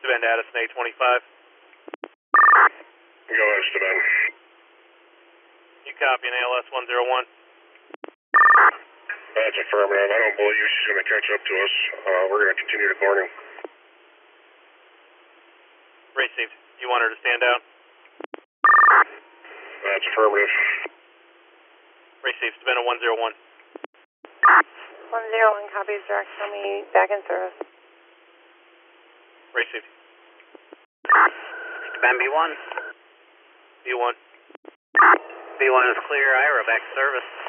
Bend Addison 825. Go ahead, Steven. You copy an ALS 101? That's affirmative. I don't believe she's going to catch up to us. We're going to continue to Corning. Received. You want her to stand down? That's affirmative. Received. Savannah 101. 101 copies, direct. Tell me back in service. Received. Ben B1. B1. B1 is clear. Ira, back to service.